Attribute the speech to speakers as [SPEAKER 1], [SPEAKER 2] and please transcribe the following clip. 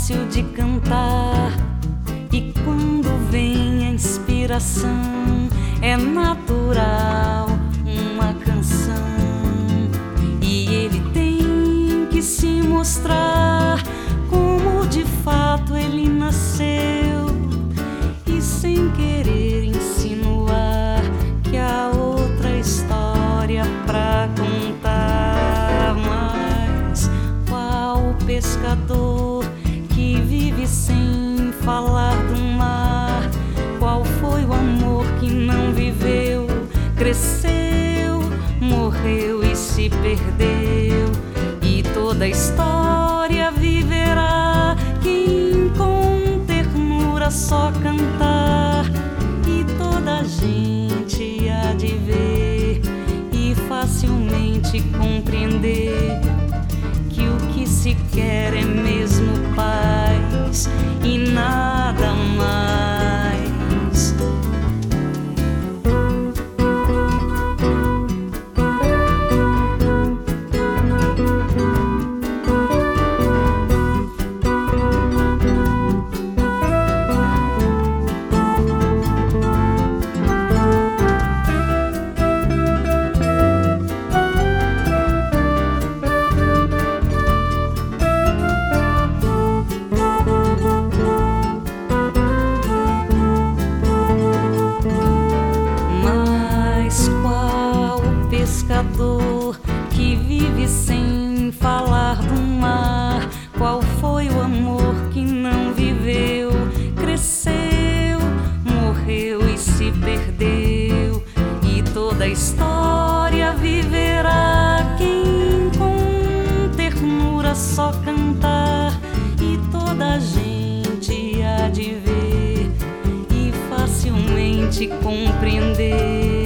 [SPEAKER 1] fácil de cantar, e quando vem a inspiração é natural uma canção. E ele tem que se mostrar como de fato ele nasceu, e sem querer insinuar que há outra história pra contar. Mas qual pescador que vive sem falar do mar? Qual foi o amor que não viveu, cresceu, morreu e se perdeu? E toda a história viverá quem com ternura só cantar, e toda a gente há de ver e facilmente compreender que o que se quer é mesmo paz e nada mais. Pescador que vive sem falar do mar, qual foi o amor que não viveu, cresceu, morreu e se perdeu? E toda a história viverá quem com ternura só cantar, e toda a gente há de ver e facilmente compreender